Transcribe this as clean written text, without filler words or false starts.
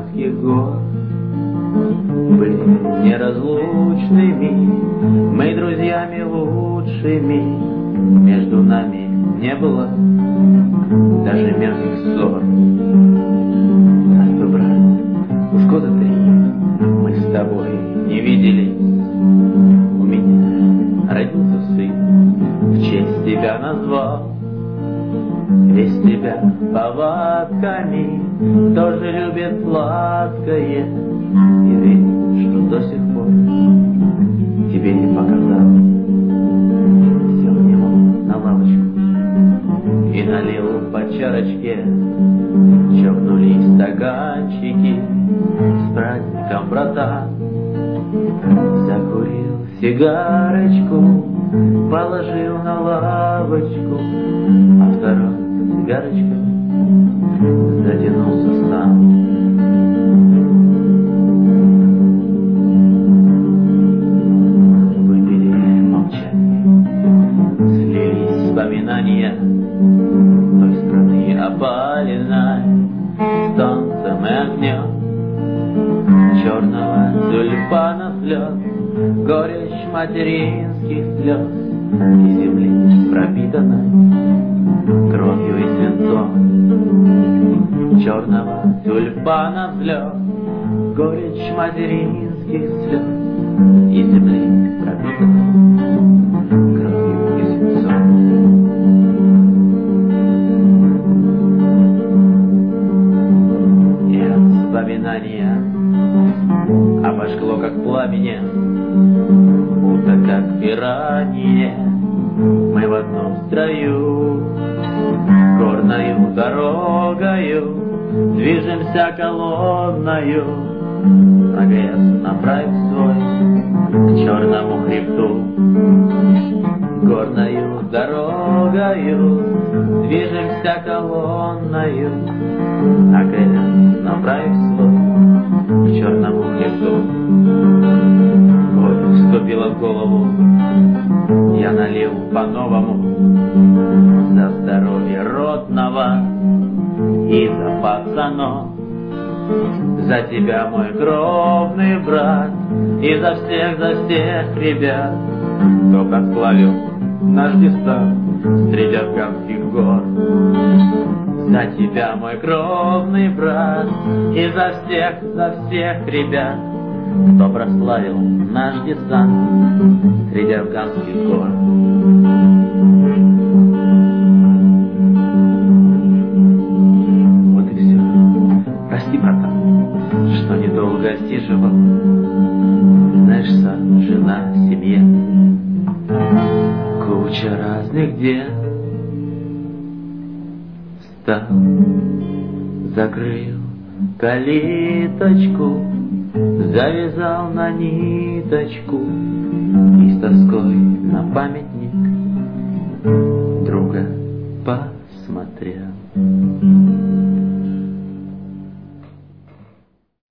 Уральских гор были неразлучными, мы друзьями лучшими, между нами не было даже мелких ссор. Здравствуй, брат, уж года 3 мы с тобой не виделись. У меня родился сын, в честь тебя назвал. Весь тебя повадками тоже любит сладкое, и верит, что до сих пор тебе не показал. Сел к нему на лавочку и налил по чарочке, чокнулись стаканчики, с праздником, братан. Закурил сигарочку, положил на лавочку, а второй сигарочкой затянулся сам. Выпили молчание, слились вспоминания той страны опаленной солнцем и огнем, черного тюльпана слез, горечь материнских слез и земли пропитанной кровью и свинцом. Черного тюльпана слез, горечь материнских слез и земли пропитанной кровью и свинцом. И от вспоминания обожгло, как пламенем, будто как пиранье. Мы в одном строю, горною дорогою, движемся колонною, прогресс направив свой к черному хребту. Горною дорогою, движемся колонною, прогресс направив свой к черному хребту. Боль вступила в голову, я налил по-новому за здоровье родного и за пацанов, за тебя, мой кровный брат, и за всех ребят, кто прославил наш десант среди афганских гор. За тебя, мой кровный брат, и за всех ребят, кто прославил наш десант среди афганских гор. Вот и все. Прости, братан, что недолго отсиживал. Знаешь сам, жена, семья, куча разных дел. Встал, закрыл калиточку, завязал на ниточку и с тоской на памятник друга посмотрел.